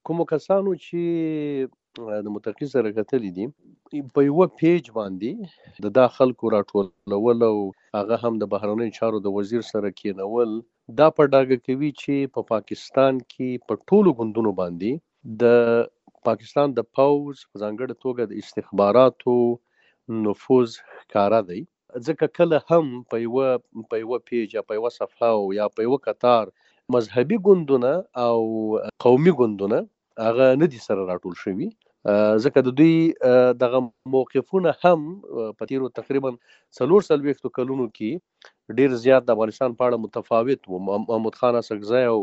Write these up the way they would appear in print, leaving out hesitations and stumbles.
کومو کسانو چې د متقي سره کتلي دي په یوه پیج باندې د دا خلکو راټولول او هغه هم د بهرنیو چارو د وزیر سره کېنول دا په ډاګه کوي چې په پاکستان کې په ټولو ګوندونو باندې د پاکستان د پوځ په ځانګړې توګه د استخباراتو نفوذ ښکاره دی. ځکه کله هم په یوه پیج یا په یوه صفحه او یا په یوه کتار مذهبي ګوندونه او قومي ګوندونه هغه نه دي سره راټول شوي، ځکه د دوی دغه موقفونه هم په تیرو تقریبا 40 کلونو کې ډیر زیات د افغانستان په اړه متفاوت وو. محمود خان اسحقزی او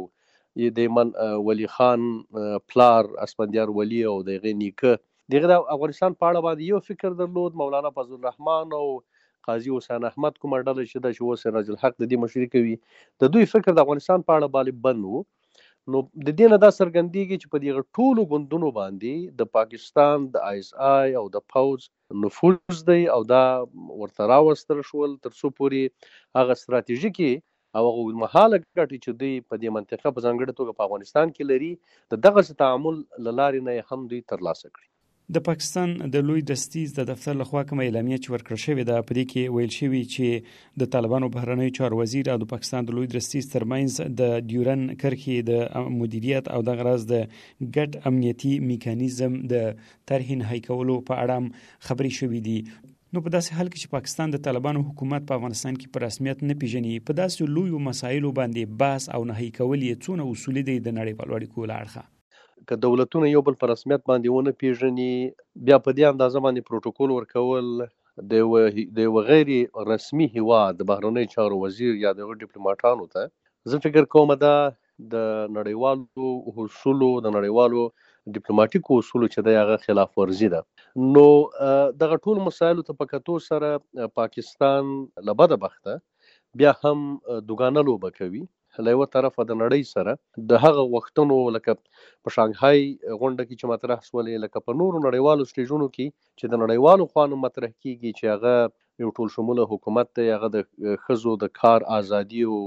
د ایمن ولی خان پلار اسفندیار ولی او د هغې نیکه دغه د افغانستان په اړه باندې یو فکر درلود. مولانا فضل الرحمن او قاضي حسین احمد کومه ډله چې ده چې اوس سراج الحق د دې مشري کوي، د دوی فکر د افغانستان په اړه باندې بند وو. نو د دې نه دا څرګندېږي چې په دغه ټولو ګوندونو باندې د پاکستان د آی اس آی او د پوځ نفوذ دی او دا ورته راوستل شول تر څو پورې هغه ستراتیژیکي او هغه اوږدمهاله ګټې چې دوی په دې منطقه په ځانګړې توګه په افغانستان کې لري د دغسې تعامل له لارې نه هم دوی ترلاسه کړي. د پاکستان د لوی دستیز د دفتر لخوا کومه اعلامیه چې ورکړل شوې ده په دې کې ویل شوي چې د طالبانو بهرنیو چارو وزیر او د پاکستان د لوی دستیز ترمنځ د ډیورن کرښې د مدیریت او د غرض د ګډ امنیتي میکانیزم د طرحې نهایی کولو په اړه خبرې شوې دي. نو په داسې حال کې چې پاکستان د طالبانو حکومت په افغانستان کې په رسمیت نه پیژني، په داسې لویو مسایلو باندې بحث او نهایی کول یې څونه اصولي دی د نړیوالو اړیکو له اړخه؟ که دولتونه یو بل په رسمیت باندې ونه پیژني، بیا په دې اندازه باندې پروتوکول ورکول د یو غیر رسمي هیواد د بهرنیو چارو وزیر یا د ډیپلوماټانو ته زه فکر کوم دا د نړیوالو اصولو د نړیوالو ډیپلوماټیکو اصولو چې د هغه خلاف ورزي ده. نو دغه ټول مسایلو ته په کتو سره پاکستان له بده بخته بیا هم دوګانه لوبه کوي. له یوه طرفه د نړۍ سره د هغه وختونو لکه په شانګهای غونډه کې چې مطرح شولې، لکه په نورو نړیوالو سټیجونو کې چې د نړیوالو خوانو مطرح کیږي چې هغه یو ټول شموله حکومت دی، هغه د ښځو د کار ازادي او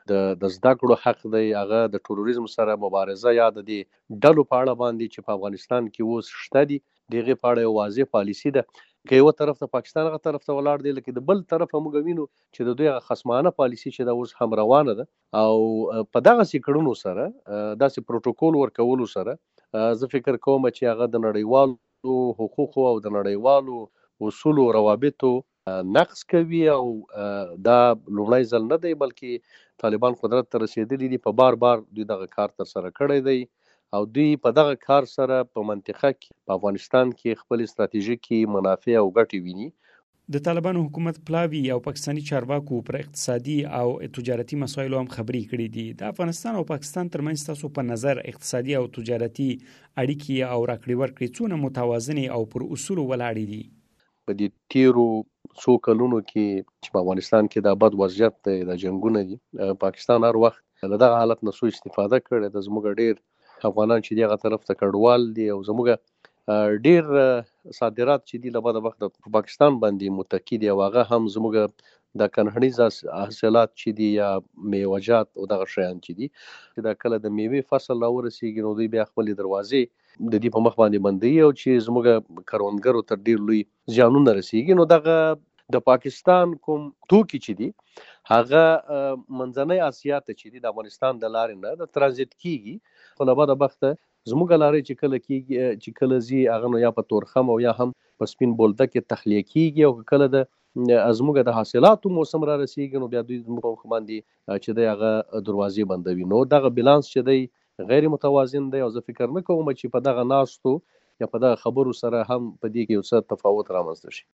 د زده کړو حق دی، هغه د ټوریزم سره مبارزه یا د دې ډلو په اړه باندې چې په افغانستان کې اوس شته دي د هغې په اړه یو واضح پالیسي ده. که یوه طرف ته پاکستان هغه طرف ته ولاړ دی، لکه د بل طرفه موږ وینو چې د دوی هغه خصمانه پالیسي چې دا اوس هم روانه ده او په دغسې کړنو سره داسې پروتوکول ورکولو سره زه فکر کوم چې هغه د نړیوالو حقوقو او د نړیوالو اصولو روابطو نقض کوي او دا لومړی ځل نه دی بلکې طالبان قدرت ته رسېدلي دي، په بار دوی دغه کار ترسره کړی دی او دوی په دغه کار سره په منطقه کې په افغانستان کې خپل استراتیژیکي منافع او ګټې ویني. د طالبانو حکومت پلاوی او پاکستاني چارواکو پر اقتصادي او تجارتي مسایلو هم خبرې کړې دي. د افغانستان او پاکستان ترمنځ تاسو په نظر اقتصادي او تجارتي اړیکې او راکړې ورکړې څونه متوازنې او پر اصولو ولاړې دي؟ په دې تیرو څو کلونو کې چې په افغانستان کې د بد وضعیت دی، د جنګونه دي، پاکستان هر وخت له دغه حالت نه سو استفاده کړې ده. زموږ ډېر افغانان چې دغه طرف ته کډوال دي او زموږ ډیر صادرات چې دي له بده وخت په پاکستان باندې متکی دي او هغه هم زموږ د کنهڼیز حاصلات چې دي یا میوجات او دغه شیان چې دي چې دا کله د میوې فصل راورسیږي نو دوی بیا خپل دروازې د دې په مخ باندې بندوي او چې زموږ کروندګرو ته ډیر لوی زیانونه رسیږي. نو دغه د پاکستان کوم توکي چې دي هغه منځنۍ اسیا ته چې دي د افغانستان د لارې نه د ترانزیت کیږي، خو له بده بخته زموږ لارې چې کله کیږي چې کله ځي هغه نو یا په تورخم او یا هم په سپین بولده کې تخلیه کیږي او کله د زموږ د حاصلاتو موسم را رسیږي نو بیا دوی زموږ په مخ باندې چې دی هغه دروازې بندوي. نو دغه بیلانس چې دی غیر متوازن دی او زه فکر نه کوم چې په دغه ناستو یا په دغه خبرو سره هم په دې کې یو څه تفاوت رامنځته شي.